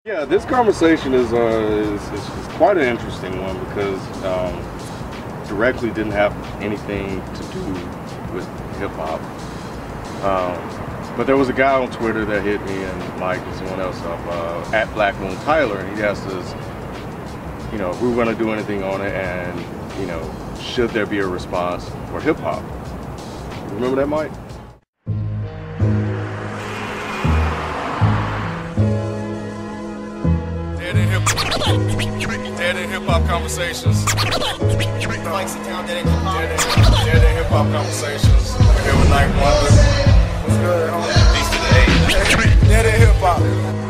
Yeah, this conversation is quite an interesting one because directly didn't have anything to do with hip hop. But there was a guy on Twitter that hit me and Mike and someone else up at Black Moon Tyler, and he asked us, you know, if we were going to do anything on it, and you know, should there be a response for hip hop? Remember that, Mike? Dead in hip hop conversations. Dead in hip hop conversations. Here with Night Wonder. What's good, homie? Peace to the A. Dead in hip hop.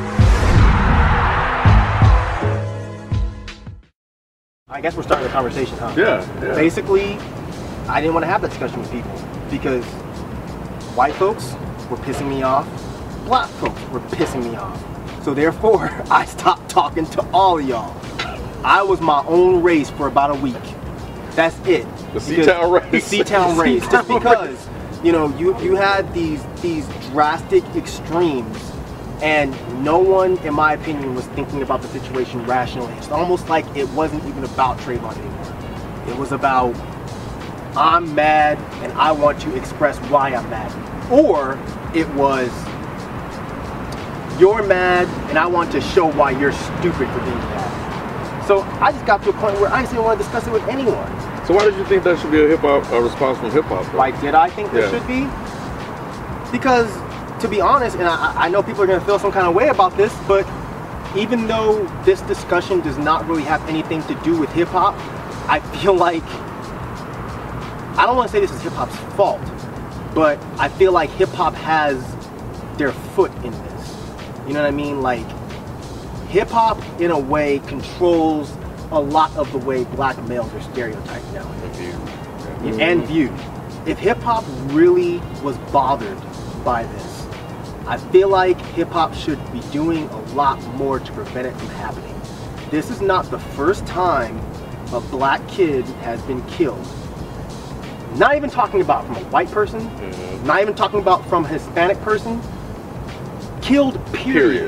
I guess we're starting the conversation, huh? Yeah. Basically, I didn't want to have that discussion with people because white folks were pissing me off, black folks were pissing me off. So therefore, I stopped talking to all of y'all. I was my own race for about a week. That's it. The C-Town race. The C-Town race. Just because, you know, you had these drastic extremes, and no one, in my opinion, was thinking about the situation rationally. It's almost like it wasn't even about Trayvon anymore. It was about, I'm mad and I want to express why I'm mad. Or it was, you're mad and I want to show why you're stupid for being mad. So I just got to a point where I just didn't want to discuss it with anyone. So why did you think that should be a response from hip hop? Why did I think there should be? Because, to be honest, and I know people are going to feel some kind of way about this, but even though this discussion does not really have anything to do with hip hop, I feel like, I don't want to say this is hip hop's fault, but I feel like hip hop has their foot in this. You know what I mean? Like, hip hop, in a way, controls a lot of the way black males are stereotyped now. And viewed. If hip hop really was bothered by this, I feel like hip hop should be doing a lot more to prevent it from happening. This is not the first time a black kid has been killed. Not even talking about from a white person, not even talking about from a Hispanic person. Killed, period.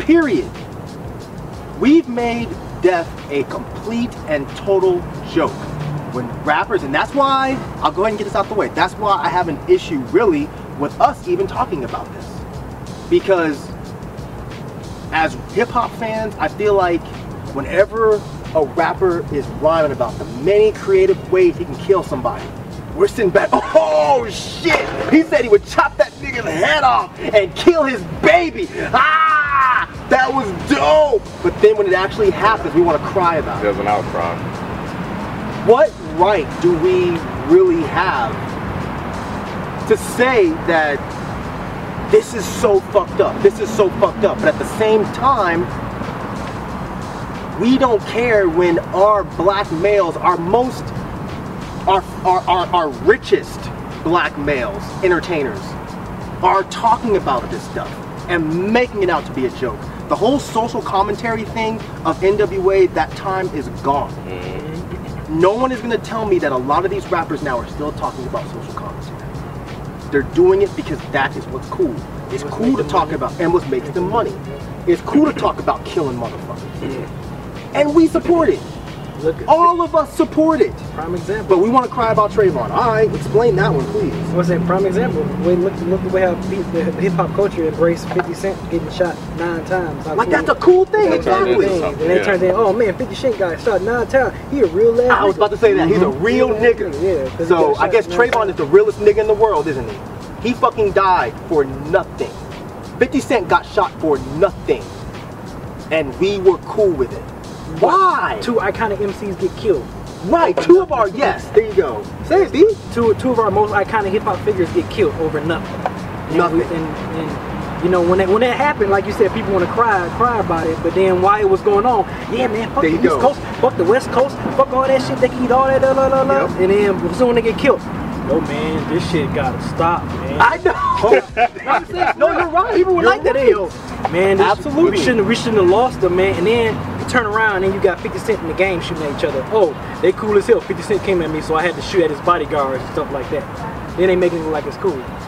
We've made death a complete and total joke. When rappers, and that's why, I'll go ahead and get this out the way, that's why I have an issue really with us even talking about this. Because as hip hop fans, I feel like whenever a rapper is rhyming about the many creative ways he can kill somebody, we're sitting back, oh shit! He said he would chop that nigga's head off and kill his baby! Ah! That was dope! But then when it actually happens, we want to cry about it. There's an outcry. What right do we really have to say that this is so fucked up, this is so fucked up, but at the same time, we don't care when our black males, our richest black males, entertainers, are talking about this stuff and making it out to be a joke. The whole social commentary thing of NWA that time is gone. No one is going to tell me that a lot of these rappers now are still talking about social commentary. They're doing it because that is what's cool. It's cool to talk about, and what makes them money. It's cool to talk about killing motherfuckers. And we support it. All of us support it. Prime example. But we want to cry about Trayvon. Alright, explain that one, please. What's that prime example? Look the way how the hip-hop culture embraced 50 Cent getting shot 9 times. Like, that's a cool thing, exactly. And they turned in, oh man, 50 Cent got shot 9 times. He a real ass. I was about to say that. He's a real nigga. Yeah. So, I guess Trayvon is the realest nigga in the world, isn't he? He fucking died for nothing. 50 Cent got shot for nothing. And we were cool with it. Why? 2 iconic MCs get killed. Right, 2 of our, yes, there you go. Say it, B. Two of our most iconic hip hop figures get killed over nothing. Nothing. And you know, when that happened, like you said, people want to cry about it. But then while it was going on, yeah, man, fuck the East Coast, fuck the West Coast, fuck all that shit. They can eat all that, Yep. And then as soon as they get killed, yo, man, this shit gotta stop, man. I know. No, you're right. People were like that. Yo, man, absolutely. We shouldn't have lost them, man. And then you turn around and you got 50 Cent in the game shooting at each other. Oh, they cool as hell. 50 Cent came at me, so I had to shoot at his bodyguards and stuff like that. Then they making it look like it's cool.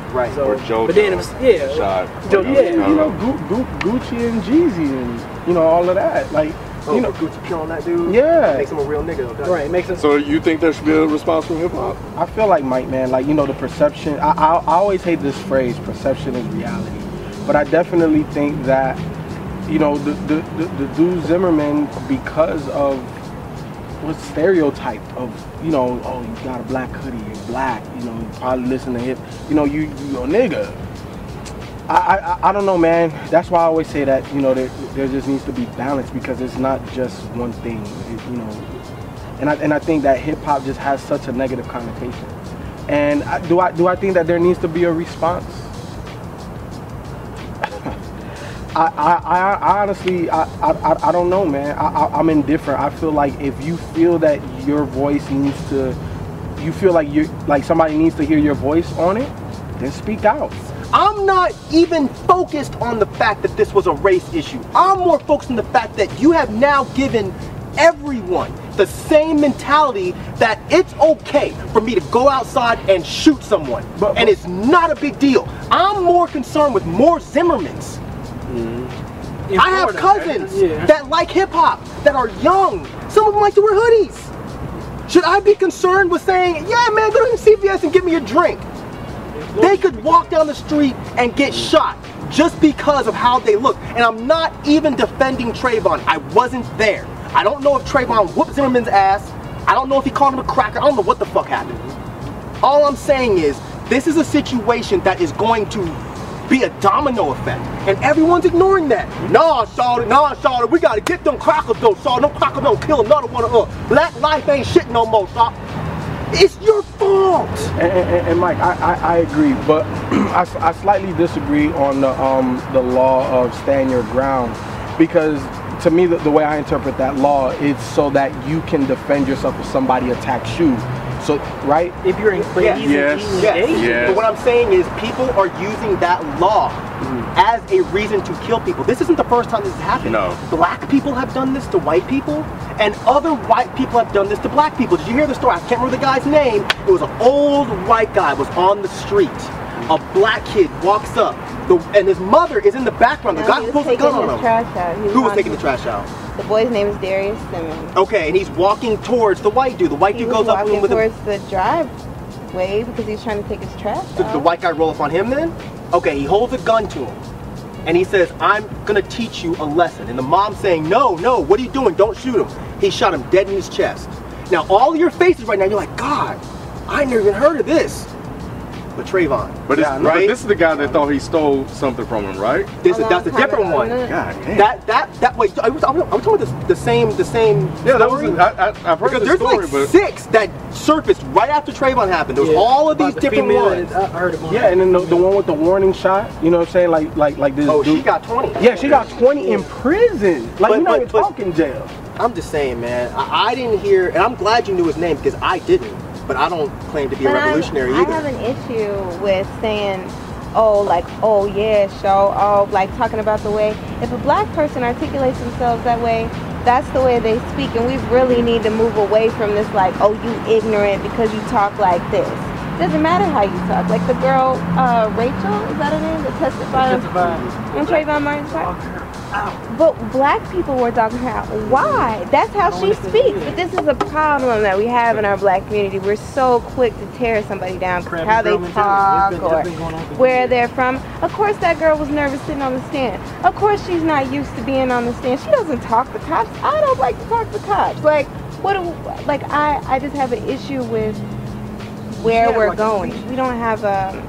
Right. So, Or JoJo. but then it was, Shot. Joe, Yeah, you know, Gucci and Jeezy and, you know, all of that. Like, Oh, you know, Gucci pure on that dude. Yeah. Makes him a real nigga. Okay? right, makes sense. So you think there should be a response from hip hop? I feel like, Mike, man, like, you know, the perception, I always hate this phrase, perception is reality. But I definitely think that, you know, the dude Zimmerman, because of what's stereotyped of, you know, oh, you got a black hoodie, you're black, you know, you probably listen to hip, you know, you a nigga. I don't know, man. That's why I always say that, you know, there just needs to be balance, because it's not just one thing, you know. And I think that hip hop just has such a negative connotation. And do I think that there needs to be a response? I honestly, I don't know, man. I'm indifferent. I feel like if you feel that your voice needs to, you feel like somebody needs to hear your voice on it, then speak out. I'm not even focused on the fact that this was a race issue. I'm more focused on the fact that you have now given everyone the same mentality that it's okay for me to go outside and shoot someone. And it's not a big deal. I'm more concerned with more Zimmermans. I have cousins that like hip hop, that are young. Some of them like to wear hoodies. Should I be concerned with saying, yeah man, go to CVS and get me a drink? They could walk down the street and get shot just because of how they look. And I'm not even defending Trayvon. I wasn't there. I don't know if Trayvon whooped Zimmerman's ass. I don't know if he called him a cracker. I don't know what the fuck happened. All I'm saying is, this is a situation that is going to be a domino effect. And everyone's ignoring that. Nah, Shawty, we gotta get them crackers though, Shawty. Them crackers don't kill another one of us. Black life ain't shit no more, Shawty. It's your fault. And Mike, I agree, but I slightly disagree on the law of stand your ground, because to me the way I interpret that law is so that you can defend yourself if somebody attacks you. So, right? If you're in Yes. But what I'm saying is people are using that law as a reason to kill people. This isn't the first time this has happened. No. Black people have done this to white people, and other white people have done this to black people. Did you hear the story? I can't remember the guy's name. It was an old white guy was on the street. A black kid walks up, and his mother is in the background. The guy pulls a gun on him. Who was taking the trash out? The boy's name is Darius Simmons. Okay, and he's walking towards the white dude. The white dude goes up to him with towards the driveway because he's trying to take his trash out. Did the white guy roll up on him then? Okay, he holds a gun to him. And he says, I'm gonna teach you a lesson. And the mom's saying, no, what are you doing? Don't shoot him. He shot him dead in his chest. Now, all your faces right now, you're like, God, I never even heard of this. But Trayvon. But this is the guy that thought he stole something from him, right? That's a different one. God damn. That wait, are we talking about the same Yeah, that was I've heard because the there's story, like but 6 that surfaced right after Trayvon happened. There was all of these different ones. I heard about Yeah, and then the one with the warning shot, you know what I'm saying? Like this Oh, dude. she got 20. Yeah, she got 20 in prison. Like, you're not even but- talking jail. I'm just saying, man, I didn't hear, and I'm glad you knew his name because I didn't. But I don't claim to be a revolutionary I either. have an issue with saying, oh yeah, like talking about the way, if a black person articulates themselves that way, that's the way they speak, and we really need to move away from this like, oh, you ignorant because you talk like this. Doesn't matter how you talk. Like the girl, Rachel, is that her name? That testified on Trayvon Martin's part? But black people were dogging her out. Why? That's how she speaks. But this is a problem that we have in our black community. We're so quick to tear somebody down because how they talk or where they're from. Of course that girl was nervous sitting on the stand. Of course she's not used to being on the stand. She doesn't talk to cops. I don't like to talk to cops. Like, I just have an issue with where we're going. We don't have a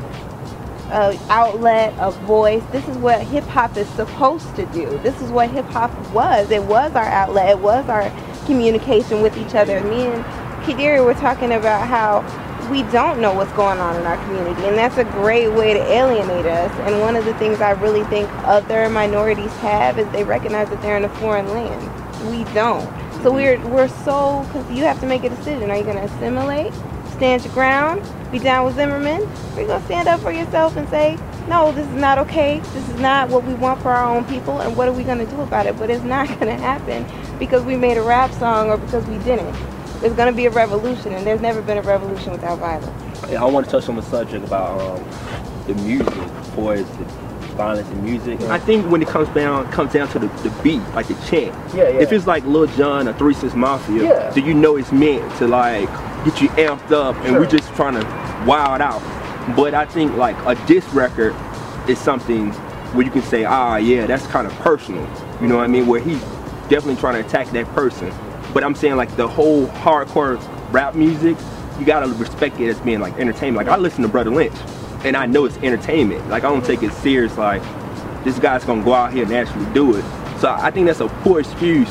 outlet, a voice. This is what hip hop is supposed to do. This is what hip hop was. It was our outlet. It was our communication with each other. Me and Kidiri were talking about how we don't know what's going on in our community, and that's a great way to alienate us. And one of the things I really think other minorities have is they recognize that they're in a foreign land. We don't. So we're so, you have to make a decision. Are you going to assimilate, stand your ground, be down with Zimmerman, or are you going to stand up for yourself and say, no, this is not okay, this is not what we want for our own people, and what are we going to do about it? But it's not going to happen because we made a rap song or because we didn't. There's going to be a revolution, and there's never been a revolution without violence. Yeah, I want to touch on the subject about the music for the violence in music. I think when it comes down to the beat, like the chant. Yeah. If it's like Lil Jon or 3 6 Mafia, do you know it's meant to like get you amped up and we're just trying to wild out. But I think like a diss record is something where you can say, ah, yeah, that's kind of personal. You know what I mean? Where he's definitely trying to attack that person. But I'm saying like the whole hardcore rap music, you gotta respect it as being like entertainment. Like I listen to Brother Lynch and I know it's entertainment. Like I don't take it serious like this guy's gonna go out here and actually do it. So I think that's a poor excuse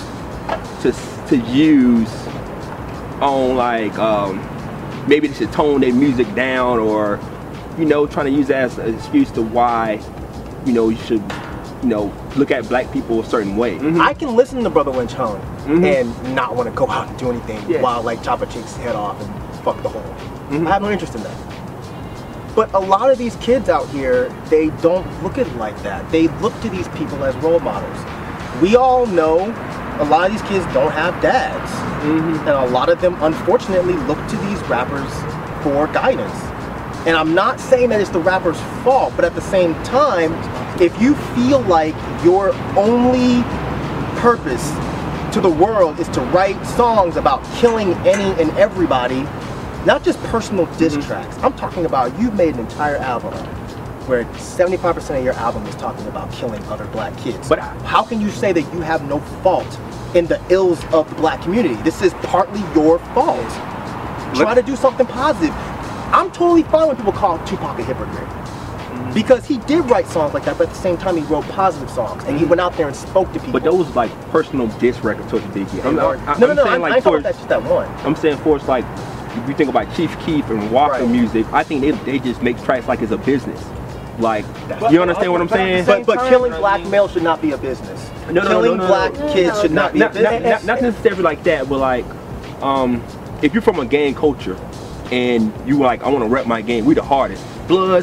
to use on like maybe they should tone their music down, or you know, trying to use that as an excuse to why, you know, you should, you know, look at black people a certain way. I can listen to Brother Lynch hone and not want to go out and do anything while like chop a chick's head off and fuck the whole. I have no interest in that. But a lot of these kids out here, they don't look at it like that. They look to these people as role models. We all know a lot of these kids don't have dads. And a lot of them, unfortunately, look to these rappers for guidance. And I'm not saying that it's the rapper's fault, but at the same time, if you feel like your only purpose to the world is to write songs about killing any and everybody, not just personal diss tracks. I'm talking about you've made an entire album where 75% of your album is talking about killing other black kids. But how can you say that you have no fault in the ills of the black community? This is partly your fault. Try to do something positive. I'm totally fine when people call Tupac a hypocrite. Because he did write songs like that, but at the same time he wrote positive songs. And he went out there and spoke to people. But those like personal diss records towards Biggie. I ain't talking about just that one. I'm saying for it's like, if you think about Chief Keef and Walker music, I think they just make tracks like it's a business. Like, you understand what I'm saying? But killing black males should not be a business. Killing black kids should not be a business. Not necessarily like that, but like, if you're from a gang culture and you like, I want to rep my gang, we the hardest. Bloods,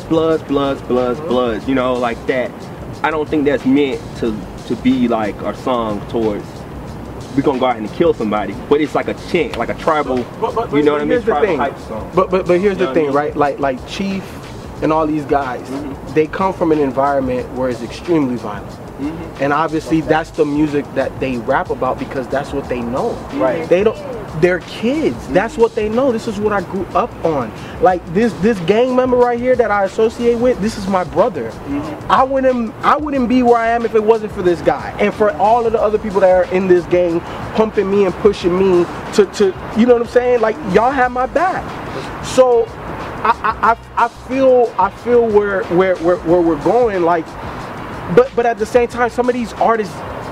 you know, like that. I don't think that's meant to be like our song towards, we're gonna go out and kill somebody, but it's like a chant, like a tribal, you know what I mean? Tribal hype song. But here's the thing, right? Like Chief and all these guys, they come from an environment where it's extremely violent. And obviously that's the music that they rap about because that's what they know. Right. They're kids. That's what they know. This is what I grew up on. Like this gang member right here that I associate with, this is my brother. I wouldn't be where I am if it wasn't for this guy. And for all of the other people that are in this gang pumping me and pushing me to you know what I'm saying? Like y'all have my back. So I feel where we're going, like, but at the same time, some of these artists,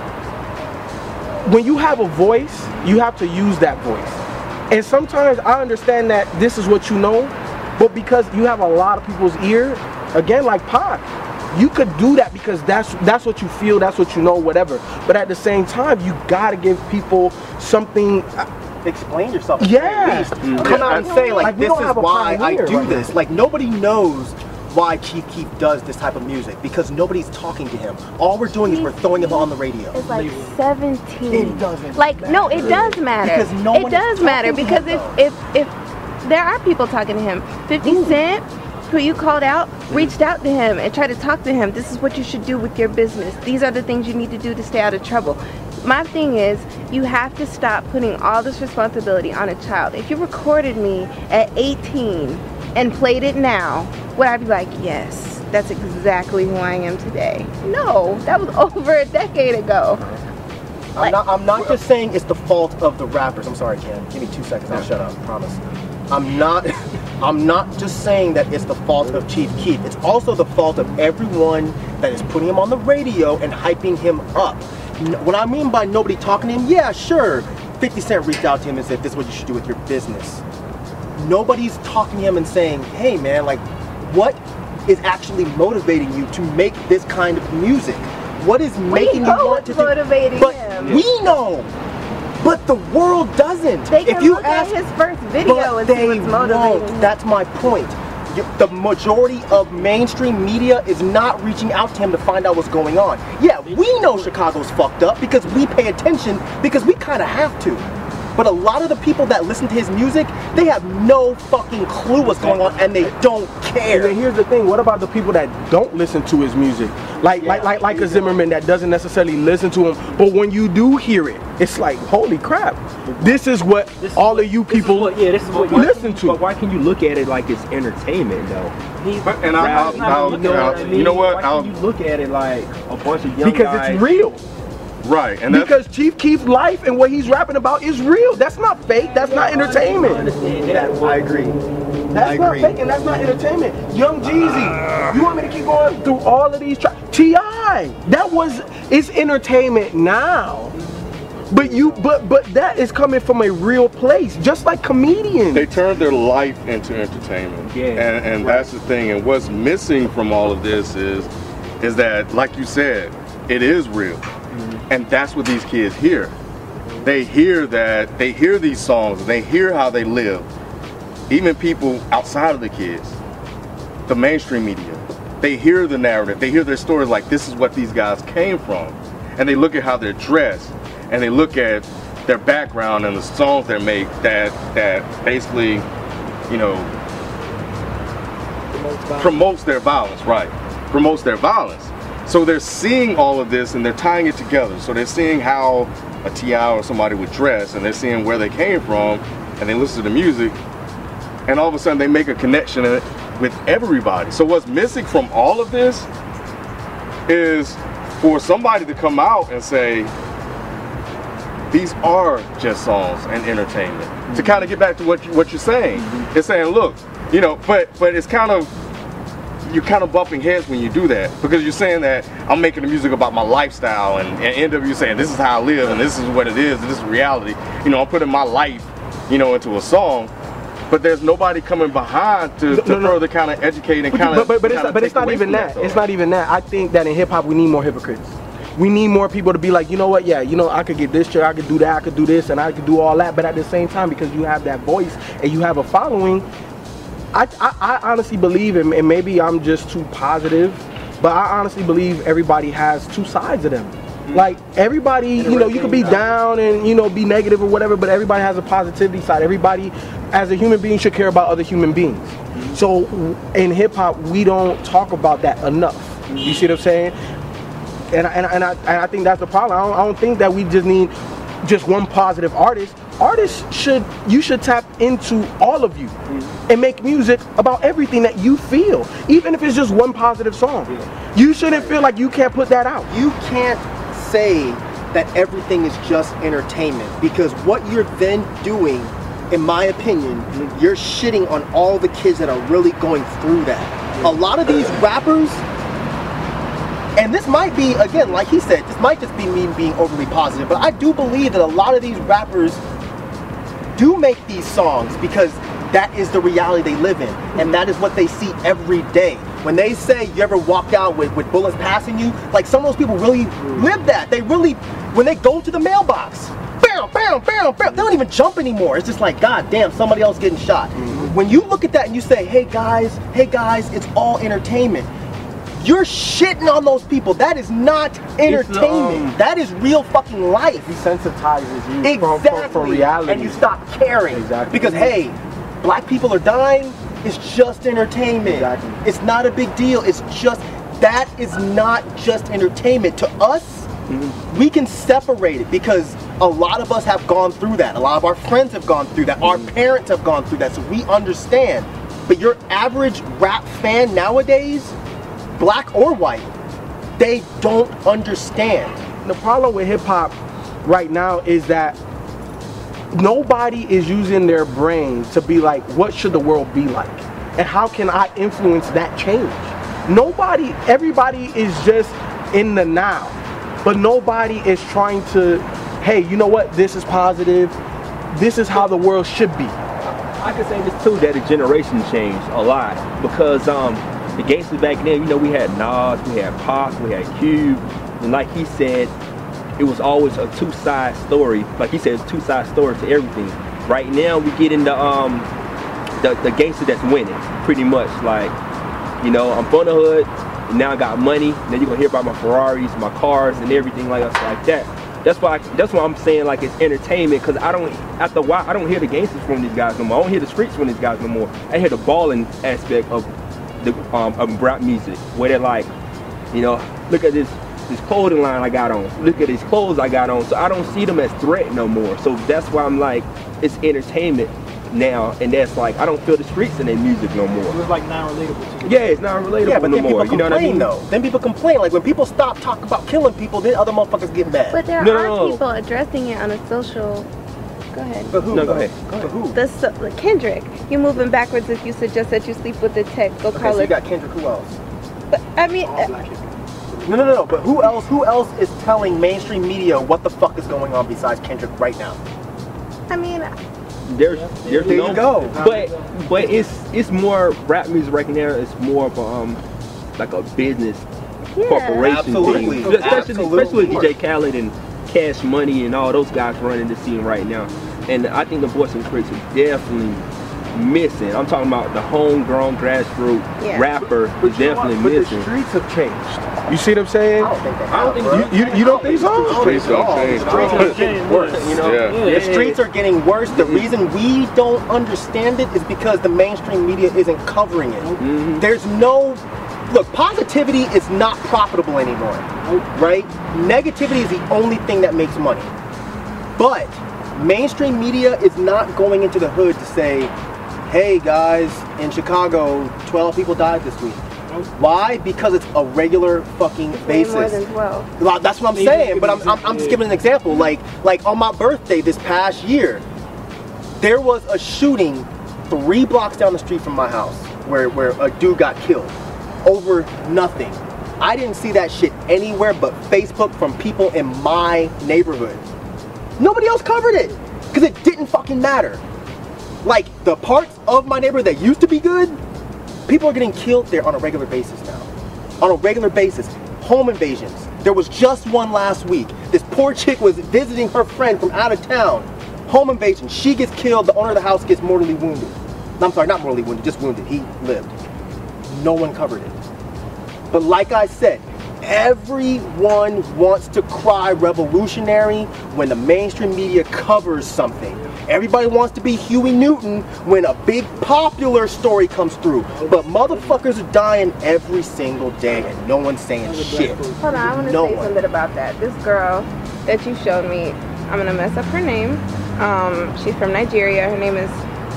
when you have a voice, you have to use that voice. And sometimes I understand that this is what you know, but because you have a lot of people's ear, again, like Pac, you could do that because that's what you feel, that's what you know, whatever. But at the same time, you gotta give people something. Explain yourself. Yeah. Come out and say like this is why I do this. Like nobody knows why Chief Keef does this type of music because nobody's talking to him. All we're doing is we're throwing him on the radio. It's like 17. It doesn't. Like no, it does matter. Because no one it does matter because if there are people talking to him, 50 Cent, who you called out, reached out to him and tried to talk to him. This is what you should do with your business. These are the things you need to do to stay out of trouble. My thing is, you have to stop putting all this responsibility on a child. If you recorded me at 18 and played it now, would I be like, yes, that's exactly who I am today? No, that was over a decade ago. I'm not just saying it's the fault of the rappers. I'm sorry, Ken. Give me 2 seconds. I'll shut up. I promise. I'm not just saying that it's the fault of Chief Keef. It's also the fault of everyone that is putting him on the radio and hyping him up. What I mean by nobody talking to him, yeah, sure. 50 Cent reached out to him and said, this is what you should do with your business. Nobody's talking to him and saying, hey man, like, what is actually motivating you to make this kind of music? What is making you want to do? Motivating but him. We know. But the world doesn't. They can look at his first video and see what's motivating him. That's my point. The majority of mainstream media is not reaching out to him to find out what's going on. Yeah, we know Chicago's fucked up because we pay attention because we kind of have to. But a lot of the people that listen to his music, they have no fucking clue what's going on, and they don't care. And then here's the thing: what about the people that don't listen to his music, like a Zimmerman that doesn't necessarily listen to him, but when you do hear it, it's like, holy crap, this is what all of you people listen to. But why can you look at it like it's entertainment though? And you know what? Why can you look at it like a bunch of young guys? It's real. Right, and because Chief Keef's life and what he's rapping about is real. That's not fake. That's not entertainment. I agree. That's not fake and that's not entertainment. Young Jeezy, you want me to keep going through all of these tracks? T.I. It's entertainment now. But that is coming from a real place, just like comedians. They turned their life into entertainment. Yeah. And that's the thing. And what's missing from all of this is that, like you said, it is real. And that's what these kids hear. They hear these songs, and they hear how they live. Even people outside of the kids, the mainstream media, they hear the narrative, they hear their stories like this is what these guys came from. And they look at how they're dressed, and they look at their background and the songs they make that basically, you know, promotes their violence, right? Promotes their violence. So they're seeing all of this and they're tying it together. So they're seeing how a T.I. or somebody would dress, and they're seeing where they came from, and they listen to the music, and all of a sudden they make a connection with everybody. So what's missing from all of this is for somebody to come out and say, these are just songs and entertainment. To kind of get back to what you're saying. It's saying, look, you know, but it's kind of, you're kind of bumping heads when you do that, because you're saying that I'm making the music about my lifestyle, and NW saying this is how I live and this is what it is and this is reality. You know, I'm putting my life, you know, into a song, but there's nobody coming behind to further kind of educate and kind of. But it's not even that. It's not even that. I think that in hip hop we need more hypocrites. We need more people to be like, you know what, yeah, you know, I could get this chick, I could do that, I could do this, and I could do all that, but at the same time, because you have that voice and you have a following, I honestly believe, and maybe I'm just too positive, but I honestly believe everybody has two sides of them. Like everybody, you know, you could be down and, you know, be negative or whatever, but everybody has a positivity side. Everybody, as a human being, should care about other human beings. So in hip hop, we don't talk about that enough. You see what I'm saying? And I think that's the problem. I don't think that we just need just one positive artist. Artists should tap into all of you and make music about everything that you feel, even if it's just one positive song. You shouldn't feel like you can't put that out. You can't say that everything is just entertainment, because what you're then doing, in my opinion, you're shitting on all the kids that are really going through that. A lot of these rappers, and this might be, again, like he said, this might just be me being overly positive, but I do believe that a lot of these rappers do make these songs because that is the reality they live in, and that is what they see every day. When they say you ever walk out with bullets passing you, like some of those people really live that. They really, when they go to the mailbox, bam, bam, bam, bam, they don't even jump anymore. It's just like, God damn, somebody else getting shot. When you look at that and you say, hey guys, it's all entertainment, you're shitting on those people. That is not entertainment. That is real fucking life. It desensitizes you from reality. And you stop caring. Exactly. Because, hey, black people are dying, it's just entertainment. Exactly. It's not a big deal. It's just, that is not just entertainment. To us, we can separate it because a lot of us have gone through that. A lot of our friends have gone through that. Our parents have gone through that, so we understand. But your average rap fan nowadays, black or white, they don't understand. The problem with hip hop right now is that nobody is using their brain to be like, what should the world be like? And how can I influence that change? Everybody is just in the now, but nobody is trying to, hey, you know what, this is positive, this is how the world should be. I could say this too, that the generation changed a lot, because the gangsters back then, you know, we had Nas, we had Pac, we had Cube, and like he said, it was always a two-side story. Like he said, it's a two-side story to everything. Right now, we get into the gangster that's winning, pretty much. Like, you know, I'm from the hood, and now I got money. Then you're gonna hear about my Ferraris, my cars, and everything like that. That's why I'm saying like it's entertainment, because I don't hear the gangsters from these guys no more. I don't hear the streets from these guys no more. I hear the balling aspect of the rap music, where they're like, you know, look at this clothing line I got on, look at these clothes I got on. So I don't see them as threat no more. So that's why I'm like, it's entertainment now, and that's like, I don't feel the streets in their music no more. It's like not relatable to you. Yeah, it's not relatable yeah, but no then more. People you know complain, what I mean? though. Then people complain. Like when people stop talking about killing people, then other motherfuckers get mad. But there No. are people addressing it on a social. Go ahead. But who? No, go ahead. But who? Kendrick, you're moving backwards if you suggest that you sleep with the tech. Go Okay, call so it. you got Kendrick. Who else? But I mean, No. But who else? Who else is telling mainstream media what the fuck is going on besides Kendrick right now? I mean, There's There no, you go. But it's more rap music right now. It's more of like a business corporation Absolutely. thing. Especially with Absolutely. DJ Khaled and Cash Money and all those guys running the scene right now. And I think the Boys and Critics are definitely missing. I'm talking about the homegrown grassroots rapper is definitely missing. But the streets have changed. You see what I'm saying? I don't think they I don't have, think bro. You don't think so? Streets don't change. Streets are getting worse. You know? Yeah. The streets are getting worse. The reason we don't understand it is because the mainstream media isn't covering it. There's no look. Positivity is not profitable anymore, right? Negativity is the only thing that makes money. But mainstream media is not going into the hood to say, "Hey guys, in Chicago, 12 people died this week." Why? Because it's a regular fucking basis. way more than 12. Well, that's what I'm saying, but I'm just giving an example. Like on my birthday this past year, there was a shooting 3 blocks down the street from my house where a dude got killed over nothing. I didn't see that shit anywhere but Facebook from people in my neighborhood. Nobody else covered it because it didn't fucking matter. Like the parts of my neighborhood that used to be good, people are getting killed there on a regular basis now. On a regular basis. Home invasions. There was just one last week. This poor chick was visiting her friend from out of town. Home invasion. She gets killed. The owner of the house gets mortally wounded. I'm sorry, not mortally wounded, just wounded. He lived. No one covered it. But like I said, everyone wants to cry revolutionary when the mainstream media covers something. Everybody wants to be Huey Newton when a big popular story comes through. But motherfuckers are dying every single day and no one's saying shit. Hold on, I want to say something about that. This girl that you showed me, I'm going to mess up her name. She's from Nigeria. Her name is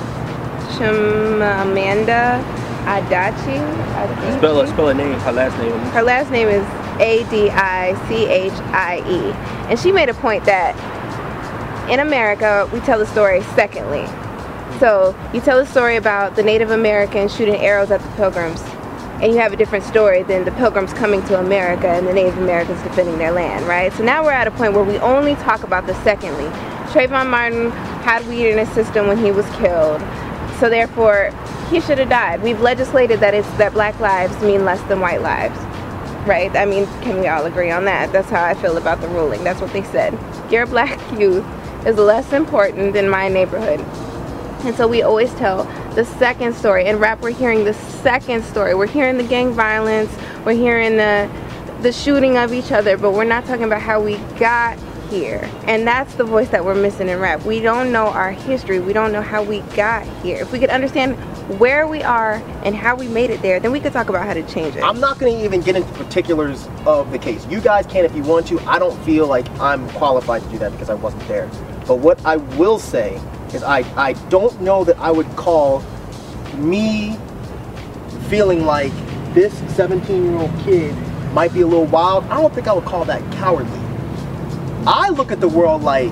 Chimamanda Adichie. Spell her name, her last name. Her last name is Adichie. And she made a point that in America, we tell the story secondly. So you tell a story about the Native Americans shooting arrows at the Pilgrims, and you have a different story than the Pilgrims coming to America and the Native Americans defending their land, right? So now we're at a point where we only talk about the secondly. Trayvon Martin had weed in his system when he was killed, so therefore he should have died. We've legislated that black lives mean less than white lives, right? I mean, can we all agree on that? That's how I feel about the ruling. That's what they said. Your black youth is less important than my neighborhood. And so we always tell the second story. In rap, we're hearing the second story. We're hearing the gang violence, we're hearing the shooting of each other, but we're not talking about how we got here. And that's the voice that we're missing in rap. We don't know our history. We don't know how we got here. If we could understand where we are and how we made it there, then we could talk about how to change it. I'm not going to even get into particulars of the case. You guys can if you want to. I don't feel like I'm qualified to do that because I wasn't there. But what I will say is I don't know that I would call me feeling like this 17-year-old kid might be a little wild. I don't think I would call that cowardly. I look at the world like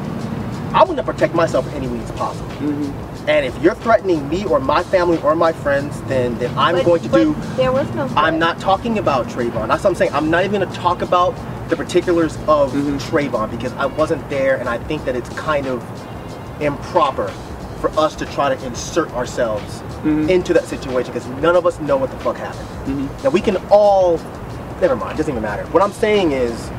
I want to protect myself in any means possible. And if you're threatening me or my family or my friends, then I'm going to do. There was no threat. I'm not talking about Trayvon. That's what I'm saying. I'm not even going to talk about the particulars of Trayvon because I wasn't there, and I think that it's kind of improper for us to try to insert ourselves into that situation because none of us know what the fuck happened. Now we can all, never mind, it doesn't even matter. What I'm saying is,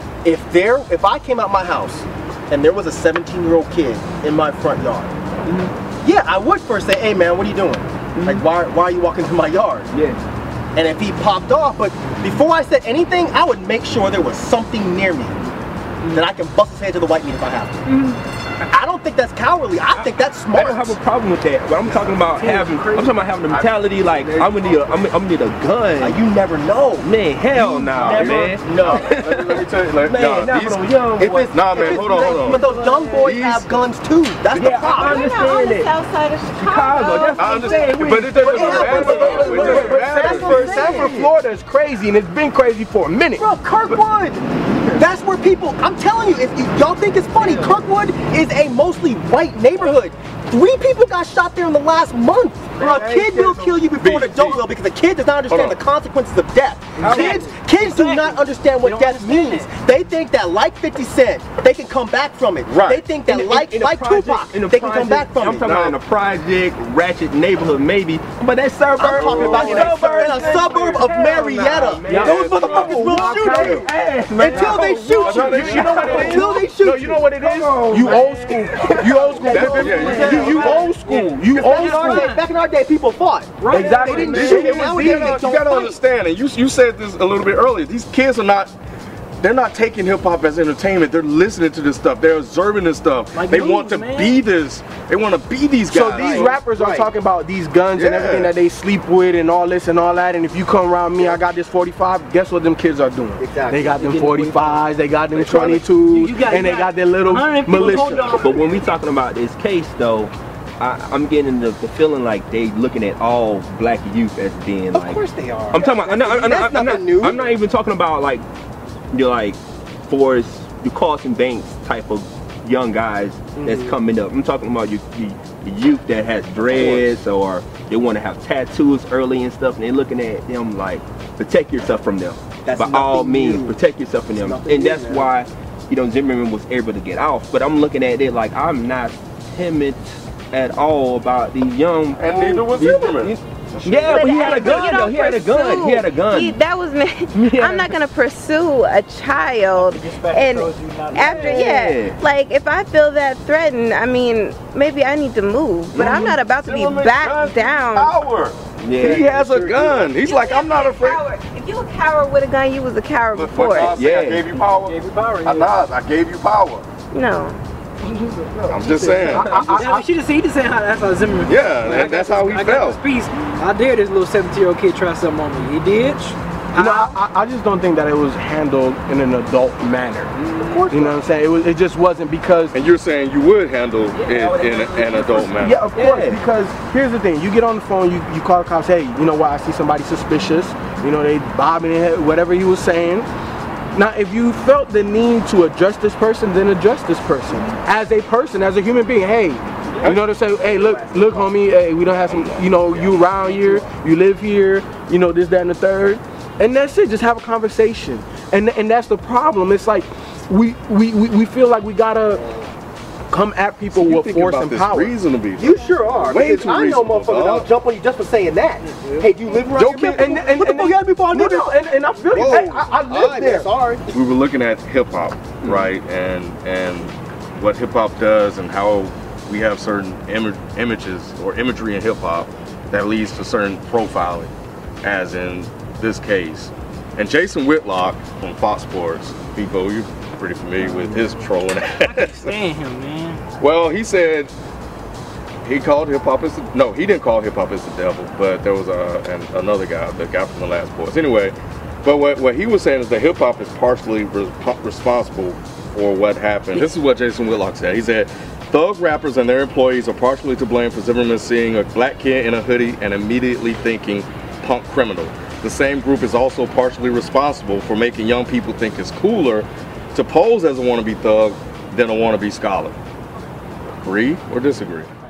if I came out my house and there was a 17-year-old kid in my front yard, yeah, I would first say, hey man, what are you doing? Like, why are you walking through my yard? Yeah. And if he popped off, but before I said anything, I would make sure there was something near me. then I can bust his head to the white meat if I have to. I don't think that's cowardly. I think that's smart. I don't have a problem with that, but I'm talking about having the mentality like I'm gonna need a gun. You never know. Man, hell no, man. No. Let me tell you, like, Man, man, hold on. But those young boys have guns too. That's the problem. I understand it. South side of Chicago. That's what I'm saying. But it doesn't matter. Sanford, Florida is crazy, and it's been crazy for a minute. Bro, Kirkwood. That's where people, I'm telling you, if y'all think it's funny, Kirkwood is a mostly white neighborhood. 3 people got shot there in the last month. A kid will kill you before an adult will, because a kid does not understand the consequences of death. Kids do not understand what death means. They think that like 50 Cent, they can come back from it. They think that like Tupac, they can come back from it. I'm talking about in a project, ratchet neighborhood maybe, but that suburb. I'm talking about in a suburb of Marietta. Those motherfuckers will shoot you until they shoot you. You know what it is? Until they shoot you. You know what it is? You old school. You old school. You old school. You old school. Back in our day, people fought. Right. Exactly. They didn't shoot. You gotta understand, and you said this a little bit earlier. These kids are not. They're not taking hip hop as entertainment. They're listening to this stuff. They're observing this stuff. Like they want to be this. They want to be these guys. So these rappers are talking about these guns and everything that they sleep with and all this and all that. And if you come around me, I got this 45. Guess what them kids are doing? Exactly. They got them 45s. They got them 22s. And they got their little militia. But when we talking about this case, though, I'm getting the feeling like they looking at all black youth as being like. Of course they are. I'm talking about. I'm not even talking about like. You're like Forrest, you Carlton Banks type of young guys that's coming up. I'm talking about you youth that has dreads or they want to have tattoos early and stuff, and they're looking at them like, protect yourself from them. By all means, protect yourself from them. And that's why, you know, Zimmerman was able to get off. But I'm looking at it like I'm not timid at all about these young. And neither was Zimmerman. Yeah, but he had a gun though. He had a gun. He had a gun. That was me. I'm not gonna pursue a child, and after like if I feel that threatened, I mean maybe I need to move. But I'm not about to be backed down. Power. Yeah, he has a gun. He's like, I'm not afraid. If you a coward with a gun, you was a coward before. Yeah, I gave you power. I gave you power. No. I'm just saying. He just saying how that's how Zimmerman. Yeah, that's how he felt. I dare this little 17-year-old kid try something on me. He did. I just don't think that it was handled in an adult manner. You know what I'm saying? It just wasn't because. And you're saying you would handle it in an adult manner? Yeah, of course. Because here's the thing: you get on the phone, you call the cops. Hey, you know what? I see somebody suspicious. You know, they bobbing their head, whatever he was saying. Now, if you felt the need to address this person, then address this person as a person, as a human being. Hey, you know, to say, hey, look, homie, hey, we don't have some, you know, you around here, you live here, you know, this, that, and the third, and that's it. Just have a conversation, and that's the problem. It's like we feel like we gotta come at people with force and power. Reasonably, you sure are. Way too I know motherfuckers that'll jump on you just for saying that. Hey, do you live around here? And what the fuck you gotta be for? And I feel you. Hey, I live there. Sorry. We were looking at hip hop, right, and what hip hop does, and how we have certain images or imagery in hip hop that leads to certain profiling, as in this case. And Jason Whitlock from Fox Sports, people, you're pretty familiar with his trolling ass. Stand him, man. Well, he said he called hip hop as no, he didn't call hip hop as the devil, but there was another guy, the guy from The Last Boys. Anyway, but what he was saying is that hip hop is partially responsible for what happened. This is what Jason Whitlock said. He said, thug rappers and their employees are partially to blame for Zimmerman seeing a black kid in a hoodie and immediately thinking punk criminal. The same group is also partially responsible for making young people think it's cooler to pose as a wannabe thug than a wannabe scholar. Agree or disagree?